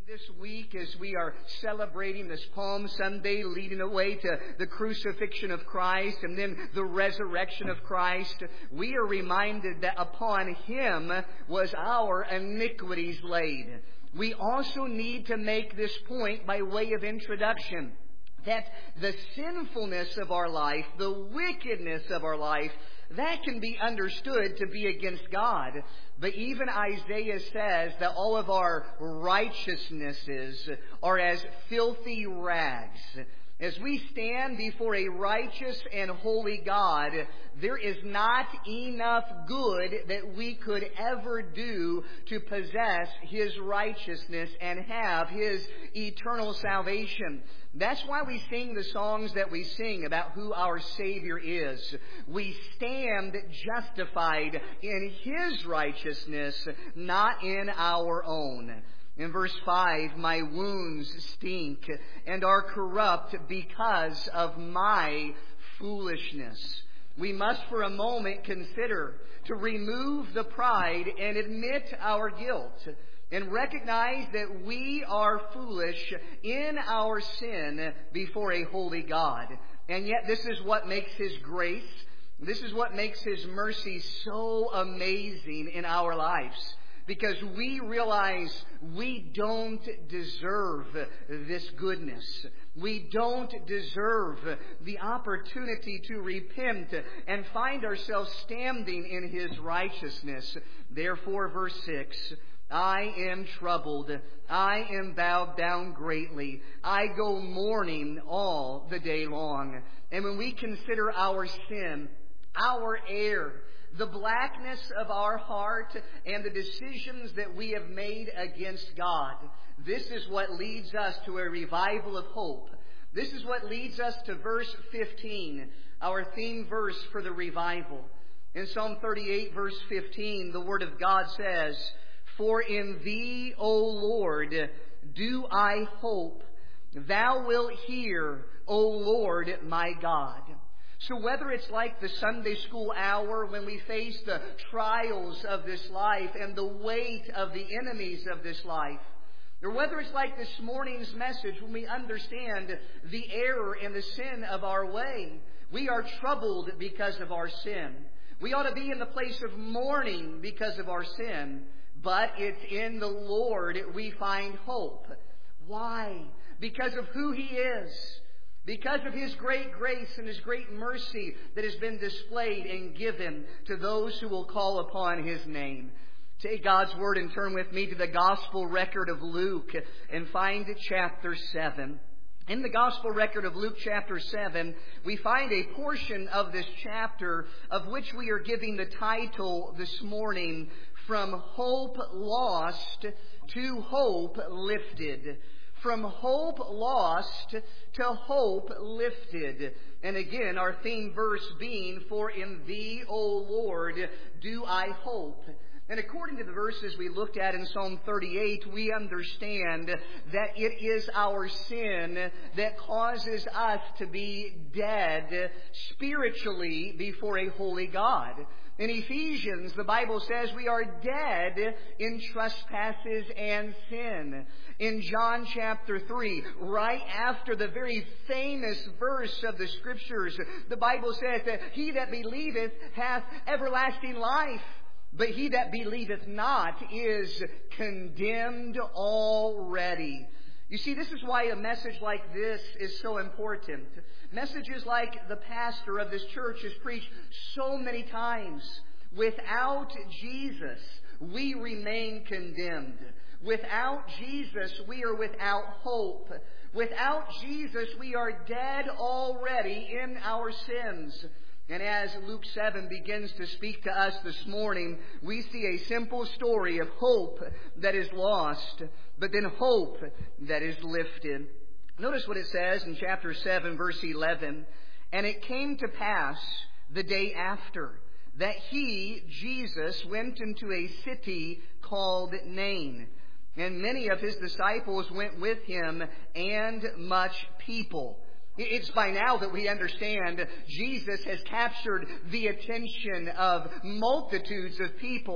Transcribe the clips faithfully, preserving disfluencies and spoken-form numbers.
This week, as we are celebrating this Palm Sunday, leading away to the crucifixion of Christ and then the resurrection of Christ, we are reminded that upon Him was our iniquities laid. We also need to make this point by way of introduction, that the sinfulness of our life, the wickedness of our life, that can be understood to be against God. But even Isaiah says that all of our righteousnesses are as filthy rags. As we stand before a righteous and holy God, there is not enough good that we could ever do to possess His righteousness and have His eternal salvation. That's why we sing the songs that we sing about who our Savior is. We stand justified in His righteousness, not in our own. In verse five, my wounds stink and are corrupt because of my foolishness. We must for a moment consider to remove the pride and admit our guilt and recognize that we are foolish in our sin before a holy God. And yet this is what makes His grace, this is what makes His mercy so amazing in our lives. Because we realize we don't deserve this goodness. We don't deserve the opportunity to repent and find ourselves standing in His righteousness. Therefore, verse six, I am troubled. I am bowed down greatly. I go mourning all the day long. And when we consider our sin, our error, the blackness of our heart, and the decisions that we have made against God, this is what leads us to a revival of hope. This is what leads us to verse fifteen, our theme verse for the revival. In Psalm thirty-eight, verse fifteen, the Word of God says, For in Thee, O Lord, do I hope. Thou wilt hear, O Lord my God. So whether it's like the Sunday school hour when we face the trials of this life and the weight of the enemies of this life, or whether it's like this morning's message when we understand the error and the sin of our way, we are troubled because of our sin. We ought to be in the place of mourning because of our sin, but it's in the Lord we find hope. Why? Because of who He is. Because of His great grace and His great mercy that has been displayed and given to those who will call upon His name. Take God's Word and turn with me to the Gospel record of Luke and find chapter seven. In the Gospel record of Luke chapter seven, we find a portion of this chapter of which we are giving the title this morning, From Hope Lost to Hope Lifted. From hope lost to hope lifted. And again, our theme verse being, For in Thee, O Lord, do I hope. And according to the verses we looked at in Psalm thirty-eight, we understand that it is our sin that causes us to be dead spiritually before a holy God. In Ephesians, the Bible says we are dead in trespasses and sin. In John chapter three, right after the very famous verse of the Scriptures, the Bible says that he that believeth hath everlasting life, but he that believeth not is condemned already. You see, this is why a message like this is so important. Messages like the pastor of this church has preached so many times. Without Jesus, we remain condemned. Without Jesus, we are without hope. Without Jesus, we are dead already in our sins. And as Luke seven begins to speak to us this morning, we see a simple story of hope that is lost, but then hope that is lifted. Notice what it says in chapter seven, verse eleven. And it came to pass the day after that he, Jesus, went into a city called Nain. And many of his disciples went with him, and much people. It's by now that we understand Jesus has captured the attention of multitudes of people.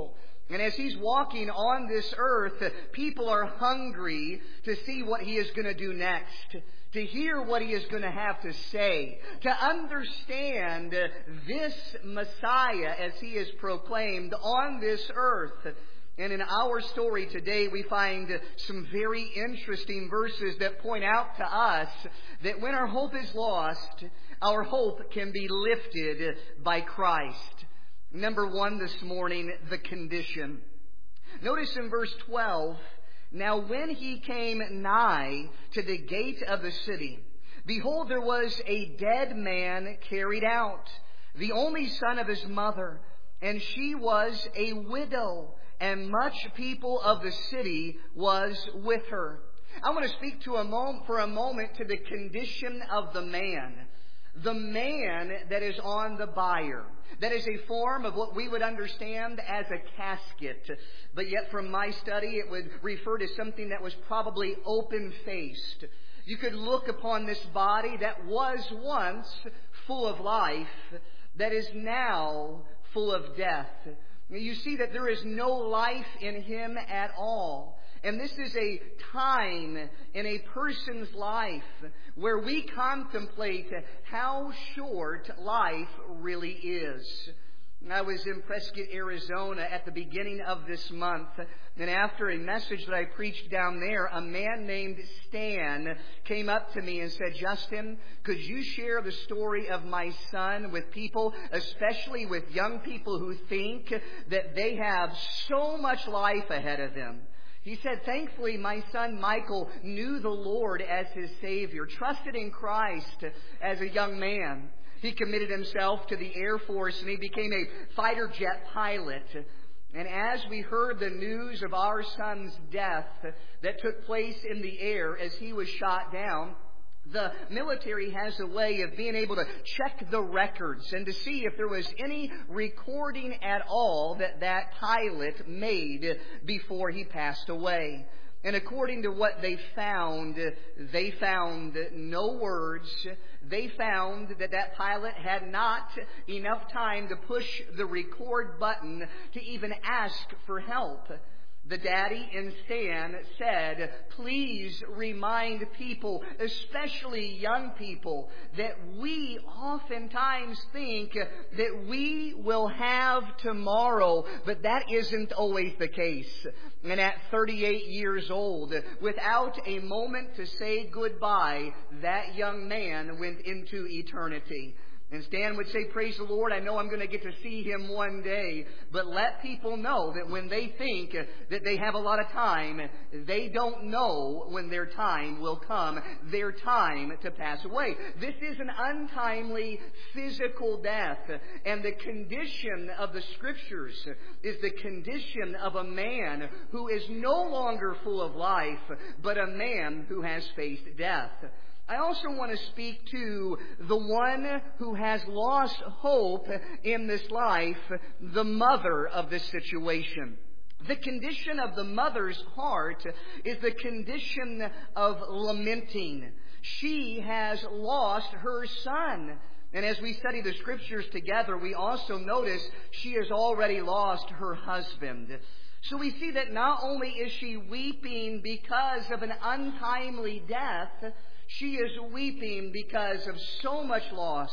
And as He's walking on this earth, people are hungry to see what He is going to do next, to hear what He is going to have to say, to understand this Messiah as He is proclaimed on this earth. And in our story today, we find some very interesting verses that point out to us that when our hope is lost, our hope can be lifted by Christ. Number one this morning, the condition. Notice in verse twelve, now when He came nigh to the gate of the city, behold, there was a dead man carried out, the only son of his mother, and she was a widow, and much people of the city was with her. I want to speak to a moment, for a moment to the condition of the man. The man that is on the bier. That is a form of what we would understand as a casket. But yet from my study it would refer to something that was probably open-faced. You could look upon this body that was once full of life, that is now full of death. You see that there is no life in him at all. And this is a time in a person's life where we contemplate how short life really is. I was in Prescott, Arizona at the beginning of this month. And after a message that I preached down there, a man named Stan came up to me and said, Justin, could you share the story of my son with people, especially with young people who think that they have so much life ahead of them? He said, thankfully, my son Michael knew the Lord as his Savior, trusted in Christ as a young man. He committed himself to the Air Force and he became a fighter jet pilot. And as we heard the news of our son's death that took place in the air as he was shot down, the military has a way of being able to check the records and to see if there was any recording at all that that pilot made before he passed away. And according to what they found, they found no words. They found that that pilot had not enough time to push the record button to even ask for help. The daddy in Stan said, please remind people, especially young people, that we oftentimes think that we will have tomorrow, but that isn't always the case. And at thirty-eight years old, without a moment to say goodbye, that young man went into eternity. And Stan would say, praise the Lord, I know I'm going to get to see him one day. But let people know that when they think that they have a lot of time, they don't know when their time will come, their time to pass away. This is an untimely physical death. And the condition of the Scriptures is the condition of a man who is no longer full of life, but a man who has faced death. I also want to speak to the one who has lost hope in this life, the mother of this situation. The condition of the mother's heart is the condition of lamenting. She has lost her son. And as we study the Scriptures together, we also notice she has already lost her husband. So we see that not only is she weeping because of an untimely death, she is weeping because of so much loss,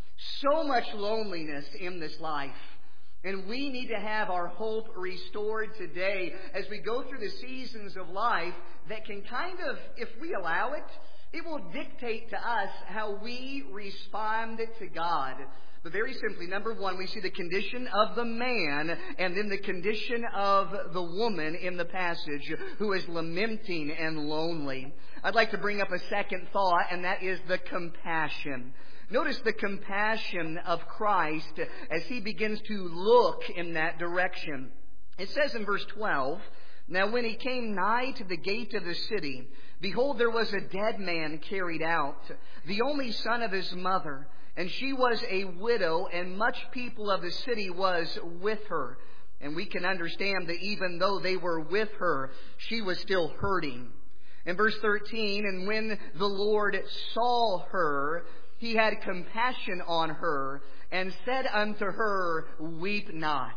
so much loneliness in this life. And we need to have our hope restored today as we go through the seasons of life that can kind of, if we allow it, it will dictate to us how we respond to God. But very simply, number one, we see the condition of the man and then the condition of the woman in the passage who is lamenting and lonely. I'd like to bring up a second thought, and that is the compassion. Notice the compassion of Christ as He begins to look in that direction. It says in verse twelve, now when He came nigh to the gate of the city, behold, there was a dead man carried out, the only son of his mother. And she was a widow, and much people of the city was with her. And we can understand that even though they were with her, she was still hurting. In verse thirteen, and when the Lord saw her, He had compassion on her, and said unto her, weep not.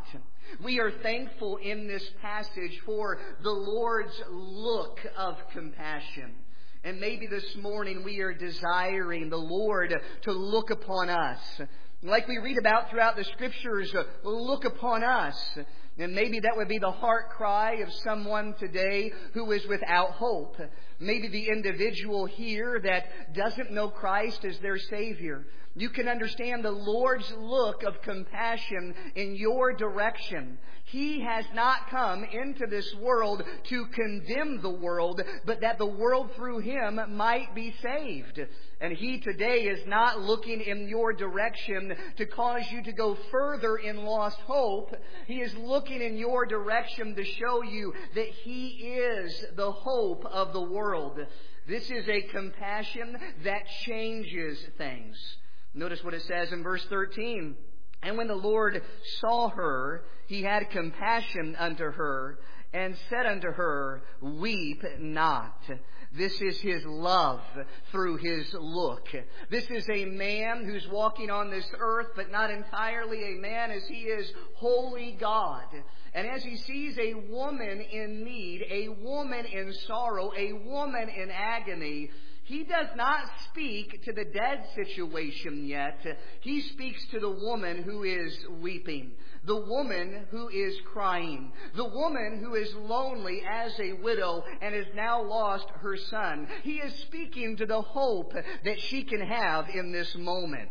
We are thankful in this passage for the Lord's look of compassion. And maybe this morning we are desiring the Lord to look upon us. Like we read about throughout the Scriptures, look upon us. And maybe that would be the heart cry of someone today who is without hope. Maybe the individual here that doesn't know Christ as their Savior. You can understand the Lord's look of compassion in your direction. He has not come into this world to condemn the world, but that the world through Him might be saved. And He today is not looking in your direction to cause you to go further in lost hope. He is looking in your direction to show you that He is the hope of the world. This is a compassion that changes things. Notice what it says in verse thirteen. And when the Lord saw her, He had compassion unto her, and said unto her, Weep not. This is His love through His look. This is a man who's walking on this earth, but not entirely a man, as He is holy God. And as He sees a woman in need, a woman in sorrow, a woman in agony, He does not speak to the dead situation yet. He speaks to the woman who is weeping, the woman who is crying, the woman who is lonely as a widow and has now lost her son. He is speaking to the hope that she can have in this moment.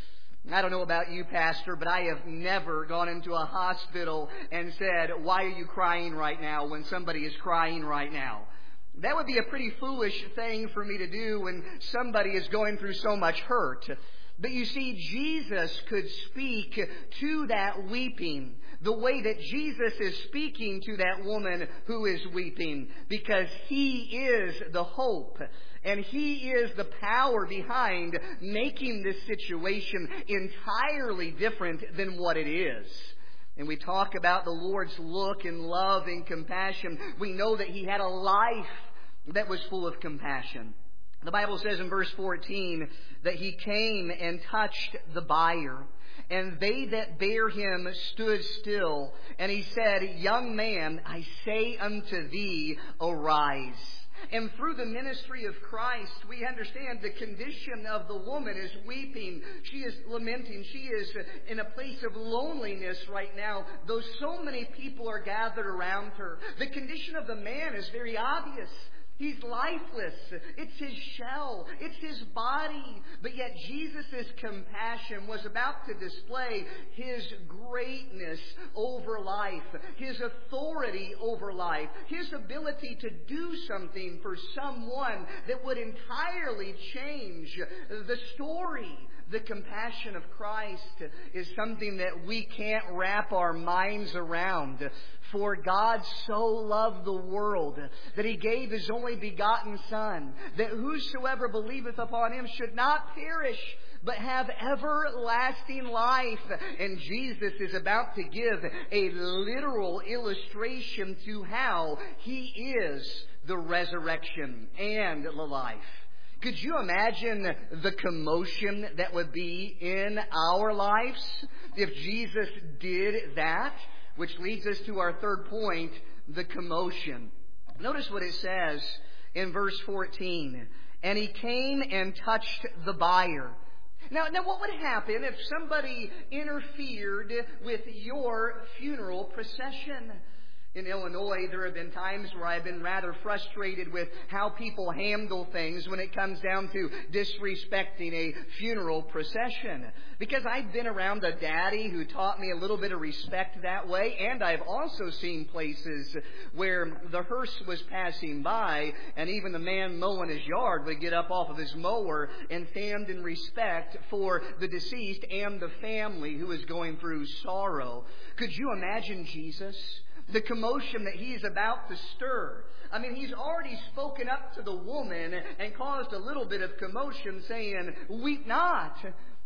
I don't know about you, Pastor, but I have never gone into a hospital and said, Why are you crying right now, when somebody is crying right now? That would be a pretty foolish thing for me to do when somebody is going through so much hurt. But you see, Jesus could speak to that weeping the way that Jesus is speaking to that woman who is weeping, because He is the hope. And He is the power behind making this situation entirely different than what it is. And we talk about the Lord's look and love and compassion. We know that He had a life that was full of compassion. The Bible says in verse fourteen that He came and touched the bier. And they that bare Him stood still. And He said, Young man, I say unto thee, arise. And through the ministry of Christ, we understand the condition of the woman is weeping. She is lamenting. She is in a place of loneliness right now, though so many people are gathered around her. The condition of the man is very obvious. He's lifeless. It's his shell. It's his body. But yet Jesus' compassion was about to display His greatness over life, His authority over life, His ability to do something for someone that would entirely change the story. The compassion of Christ is something that we can't wrap our minds around. For God so loved the world that He gave His only begotten Son, that whosoever believeth upon Him should not perish, but have everlasting life. And Jesus is about to give a literal illustration to how He is the resurrection and the life. Could you imagine the commotion that would be in our lives if Jesus did that? Which leads us to our third point, the commotion. Notice what it says in verse fourteen. And He came and touched the bier. Now, now what would happen if somebody interfered with your funeral procession? In Illinois, there have been times where I've been rather frustrated with how people handle things when it comes down to disrespecting a funeral procession. Because I've been around a daddy who taught me a little bit of respect that way, and I've also seen places where the hearse was passing by, and even the man mowing his yard would get up off of his mower and stand in respect for the deceased and the family who is going through sorrow. Could you imagine Jesus? The commotion that He's about to stir. I mean, He's already spoken up to the woman and caused a little bit of commotion, saying, Weep not.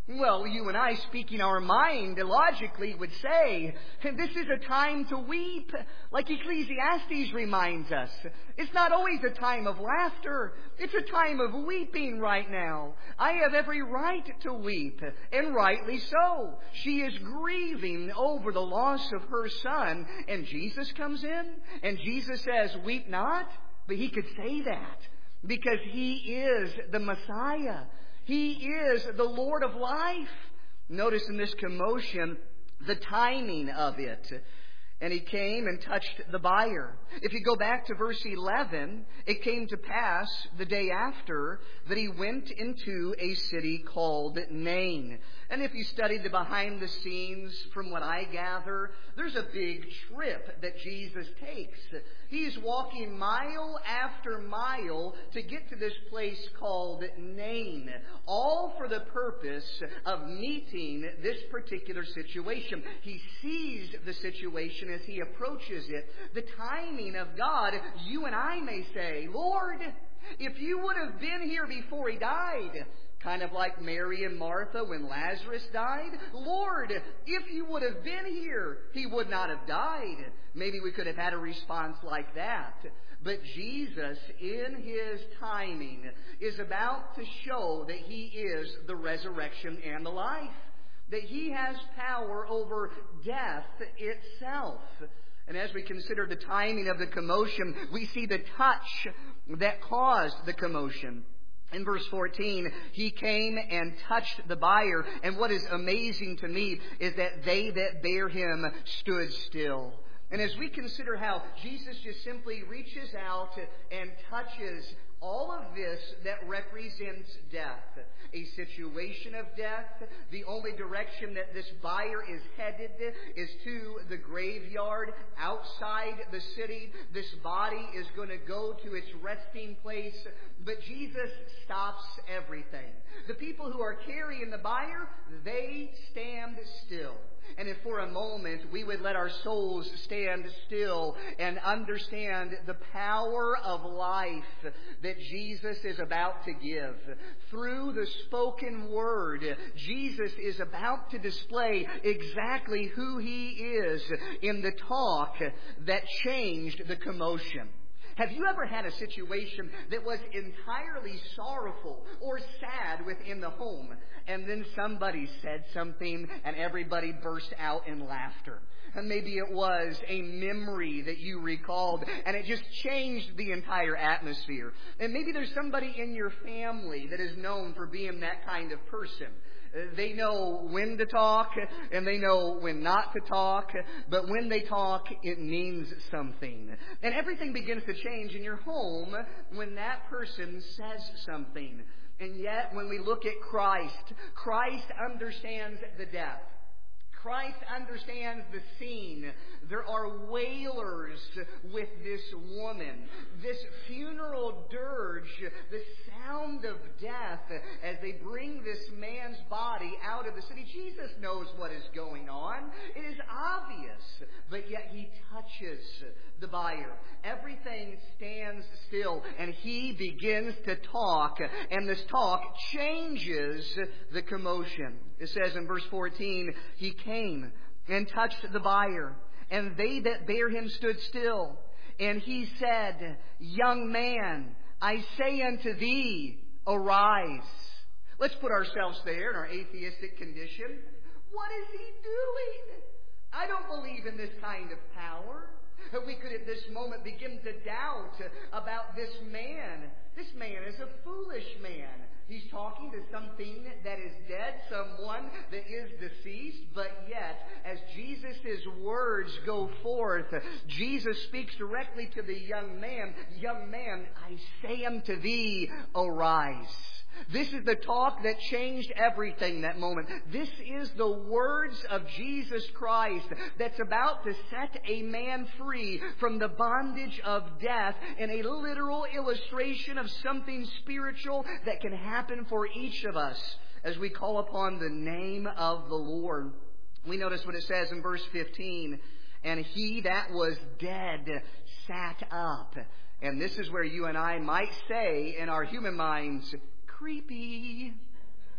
Well, you and I, speaking our mind, logically would say, this is a time to weep. Like Ecclesiastes reminds us. It's not always a time of laughter. It's a time of weeping right now. I have every right to weep, and rightly so. She is grieving over the loss of her son, and Jesus comes in, and Jesus says, weep not. But he could say that because he is the Messiah. He is the Lord of life. Notice in this commotion the timing of it. And he came and touched the buyer. If you go back to verse eleven, it came to pass the day after that he went into a city called Nain. And if you study the behind the scenes, from what I gather, there's a big trip that Jesus takes. He's walking mile after mile to get to this place called Nain, all for the purpose of meeting this particular situation. He sees the situation as he approaches it. The timing of God, you and I may say, Lord, if you would have been here before he died, kind of like Mary and Martha when Lazarus died. Lord, if you would have been here, he would not have died. Maybe we could have had a response like that. But Jesus, in his timing, is about to show that he is the resurrection and the life. That he has power over death itself. And as we consider the timing of the commotion, we see the touch that caused the commotion. In verse fourteen, he came and touched the buyer. And what is amazing to me is that they that bare him stood still. And as we consider how Jesus just simply reaches out and touches all of this that represents death, a situation of death. The only direction that this buyer is headed is to the graveyard outside the city. This body is going to go to its resting place. But Jesus stops everything. The people who are carrying the buyer, they stand still. And if for a moment we would let our souls stand still and understand the power of life that Jesus is about to give. Through the spoken word, Jesus is about to display exactly who he is in the talk that changed the commotion. Have you ever had a situation that was entirely sorrowful or sad within the home, and then somebody said something and everybody burst out in laughter? And maybe it was a memory that you recalled, and it just changed the entire atmosphere. And maybe there's somebody in your family that is known for being that kind of person. They know when to talk, and they know when not to talk. But when they talk, it means something. And everything begins to change in your home when that person says something. And yet, when we look at Christ, Christ understands the death. Christ understands the scene. There are wailers with this woman. This funeral dirge, the sound of death as they bring this man's body out of the city. Jesus knows what is going on. It is obvious, but yet he touches the buyer. Everything stands still, and he begins to talk, and this talk changes the commotion. It says in verse fourteen, he came and touched the buyer, and they that bare him stood still. And he said, young man, I say unto thee, arise. Let's put ourselves there in our atheistic condition. What is he doing? I don't believe in this kind of power. We could at this moment begin to doubt about this man. This man is a foolish man. He's talking to something that is dead, someone that is deceased, but yet, as Jesus' words go forth, Jesus speaks directly to the young man. Young man, I say unto thee, arise. This is the talk that changed everything that moment. This is the words of Jesus Christ that's about to set a man free from the bondage of death, and a literal illustration of something spiritual that can happen for each of us as we call upon the name of the Lord. We notice what it says in verse fifteen. And he that was dead sat up. And this is where you and I might say in our human minds, creepy.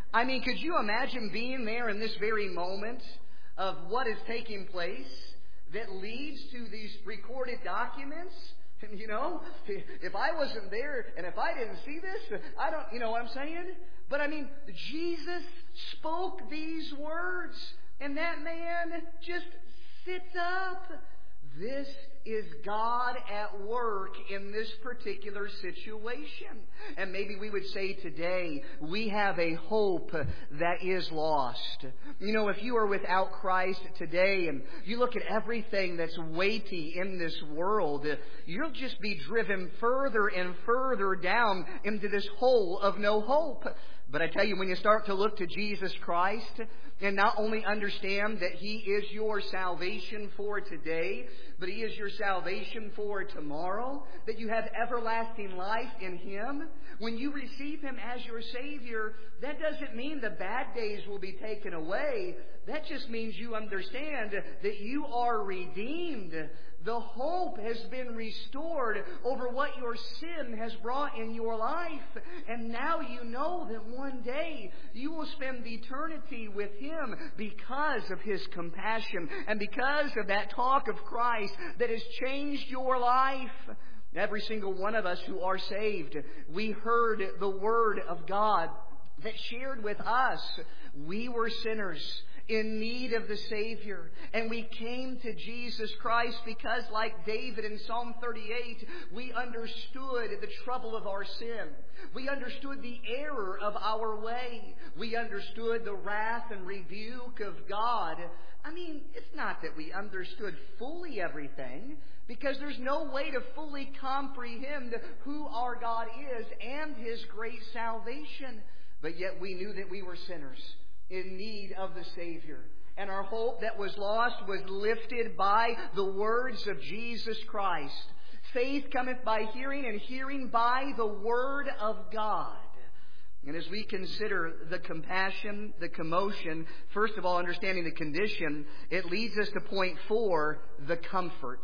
I mean, could you imagine being there in this very moment of what is taking place that leads to these recorded documents? And, you know, if I wasn't there and if I didn't see this, I don't, you know what I'm saying? But I mean, Jesus spoke these words, and that man just sits up. This is God at work in this particular situation. And maybe we would say today, we have a hope that is lost. You know, if you are without Christ today and you look at everything that's weighty in this world, you'll just be driven further and further down into this hole of no hope. But I tell you, when you start to look to Jesus Christ and not only understand that He is your salvation for today, but He is your salvation for tomorrow, that you have everlasting life in Him, when you receive Him as your Savior, that doesn't mean the bad days will be taken away. That just means you understand that you are redeemed. The hope has been restored over what your sin has brought in your life. And now you know that one day you will spend eternity with Him because of His compassion and because of that talk of Christ that has changed your life. Every single one of us who are saved, we heard the Word of God that shared with us we were sinners in need of the Savior. And we came to Jesus Christ because, like David in Psalm thirty-eight, we understood the trouble of our sin. We understood the error of our way. We understood the wrath and rebuke of God. I mean, it's not that we understood fully everything, because there's no way to fully comprehend who our God is and His great salvation. But yet we knew that we were sinners in need of the Savior. And our hope that was lost was lifted by the words of Jesus Christ. Faith cometh by hearing, and hearing by the Word of God. And as we consider the compassion, the commotion, first of all, understanding the condition, it leads us to point four, the comfort.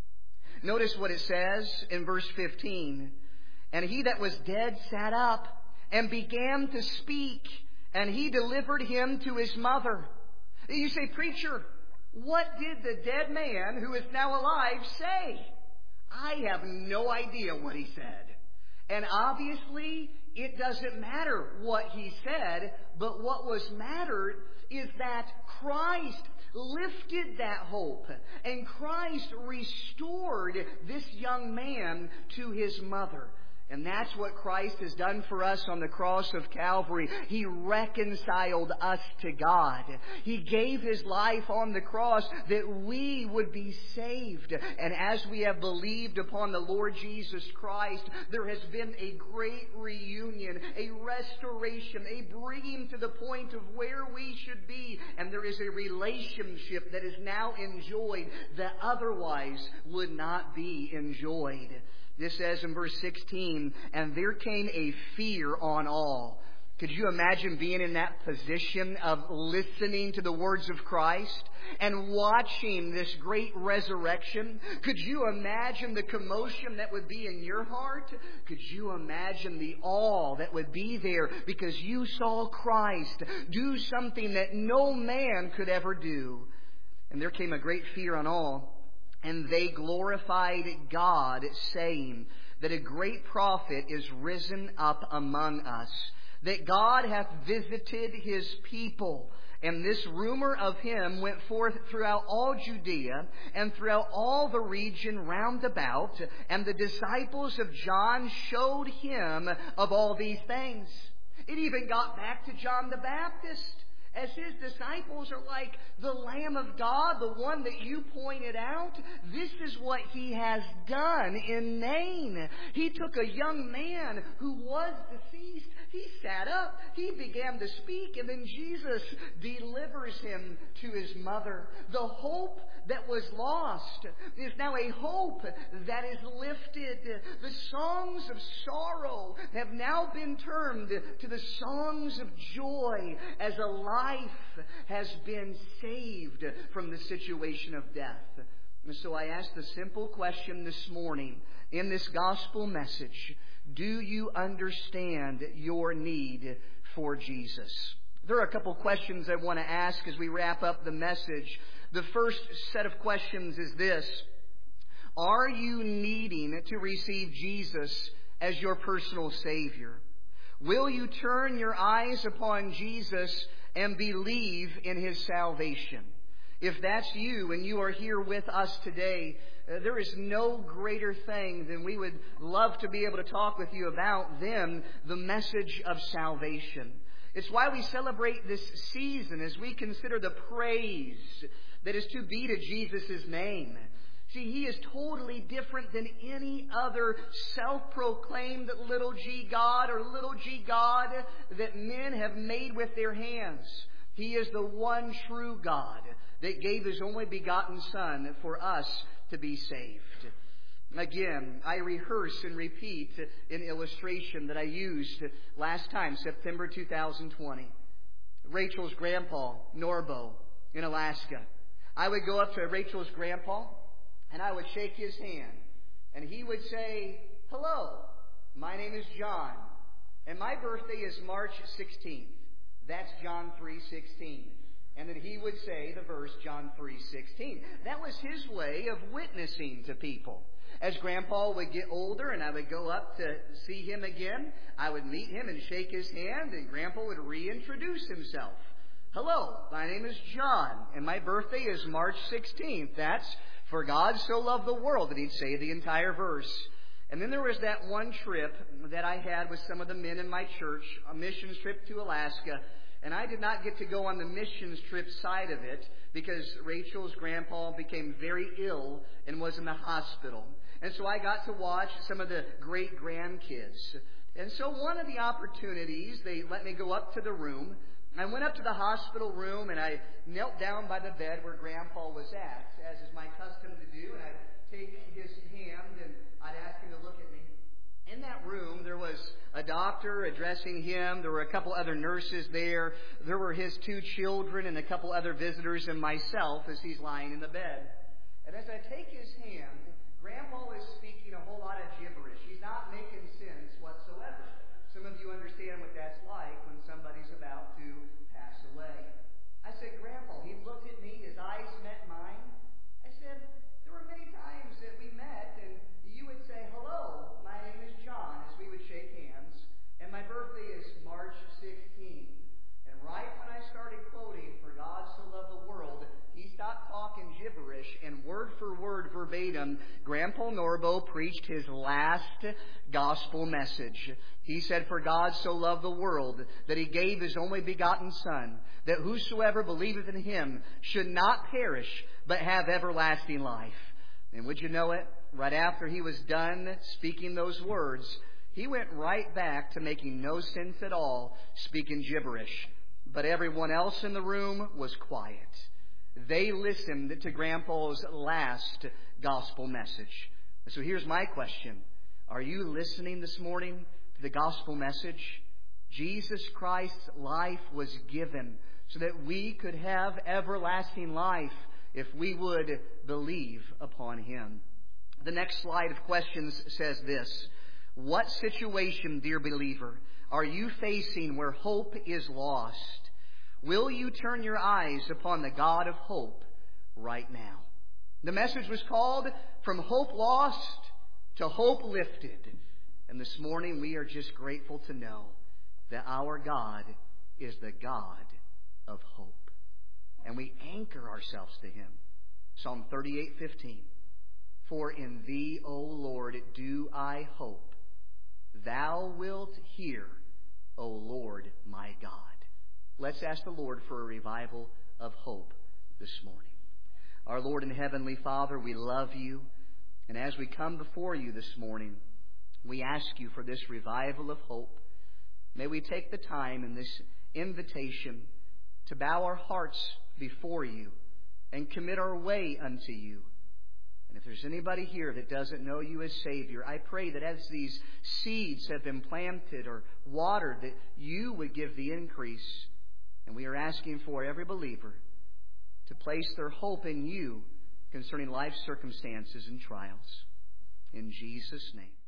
Notice what it says in verse fifteen. And he that was dead sat up and began to speak, and He delivered him to his mother. You say, preacher, what did the dead man who is now alive say? I have no idea what he said. And obviously, it doesn't matter what he said, but what was mattered is that Christ lifted that hope, and Christ restored this young man to his mother. And that's what Christ has done for us on the cross of Calvary. He reconciled us to God. He gave His life on the cross that we would be saved. And as we have believed upon the Lord Jesus Christ, there has been a great reunion, a restoration, a bringing to the point of where we should be. And there is a relationship that is now enjoyed that otherwise would not be enjoyed. This says in verse sixteen, and there came a fear on all. Could you imagine being in that position of listening to the words of Christ and watching this great resurrection? Could you imagine the commotion that would be in your heart? Could you imagine the awe that would be there because you saw Christ do something that no man could ever do? And there came a great fear on all. And they glorified God, saying that a great prophet is risen up among us, that God hath visited His people. And this rumor of Him went forth throughout all Judea and throughout all the region round about. And the disciples of John showed him of all these things. It even got back to John the Baptist, as his disciples are like, the Lamb of God, the one that you pointed out, this is what He has done in Nain. He took a young man who was deceased. He sat up. He began to speak. And then Jesus delivers him to his mother. The hope that was lost is now a hope that is lifted. The songs of sorrow have now been turned to the songs of joy as a life has been saved from the situation of death. And so I ask the simple question this morning in this gospel message: do you understand your need for Jesus? There are a couple questions I want to ask as we wrap up the message. The first set of questions is this: are you needing to receive Jesus as your personal Savior? Will you turn your eyes upon Jesus and believe in His salvation? If that's you and you are here with us today, uh, there is no greater thing than we would love to be able to talk with you about than the message of salvation. It's why we celebrate this season as we consider the praise that is to be to Jesus' name. See, He is totally different than any other self-proclaimed little g God or little g God that men have made with their hands. He is the one true God that gave His only begotten Son for us to be saved. Again, I rehearse and repeat an illustration that I used last time, September two thousand twenty. Rachel's grandpa, Norbo, in Alaska. I would go up to Rachel's grandpa and I would shake his hand. And he would say, "Hello, my name is John. And my birthday is March sixteenth. That's John three sixteen. And then he would say the verse John three sixteen. That was his way of witnessing to people. As Grandpa would get older and I would go up to see him again, I would meet him and shake his hand, and Grandpa would reintroduce himself. "Hello, my name is John, and my birthday is March sixteenth. That's for God so loved the world," that he'd say the entire verse. And then there was that one trip that I had with some of the men in my church, a missions trip to Alaska. And I did not get to go on the missions trip side of it because Rachel's grandpa became very ill and was in the hospital. And so I got to watch some of the great grandkids. And so one of the opportunities, they let me go up to the room. I went up to the hospital room and I knelt down by the bed where Grandpa was at, as is my custom to do. And I'd take his hand and I'd ask him to look at me. In that room, there was a doctor addressing him. There were a couple other nurses there. There were his two children and a couple other visitors and myself as he's lying in the bed. And as I take his hand, Grandpa is speaking a whole lot of gibberish. He's not making sense whatsoever. Some of you understand what that's like when somebody's about to pass away. I said, "Grandpa," he looked at me, his eyes met mine. I said, "There were many times that we met and you would say, 'Hello, my name is John,' as we would shake hands, and my birthday is March sixteenth. And right when I started quoting, 'For God so loved the world,' he stopped talking gibberish, and word for word, verbatim, Grandpa Norbo preached his last gospel message. He said, 'For God so loved the world that He gave His only begotten Son, that whosoever believeth in Him should not perish, but have everlasting life.'" And would you know it? Right after he was done speaking those words, he went right back to making no sense at all, speaking gibberish. But everyone else in the room was quiet. They listened to Grandpa's last gospel message. So here's my question. Are you listening this morning to the gospel message? Jesus Christ's life was given so that we could have everlasting life if we would believe upon Him. The next slide of questions says this: what situation, dear believer, are you facing where hope is lost? Will you turn your eyes upon the God of hope right now? The message was called From Hope Lost to Hope Lifted. And this morning we are just grateful to know that our God is the God of hope. And we anchor ourselves to Him. Psalm thirty-eight fifteen. "For in Thee, O Lord, do I hope. Thou wilt hear, O Lord my God." Let's ask the Lord for a revival of hope this morning. Our Lord and Heavenly Father, we love You. And as we come before You this morning, we ask You for this revival of hope. May we take the time in this invitation to bow our hearts before You and commit our way unto You. And if there's anybody here that doesn't know You as Savior, I pray that as these seeds have been planted or watered, that You would give the increase. And we are asking for every believer to place their hope in You concerning life circumstances and trials. In Jesus' name.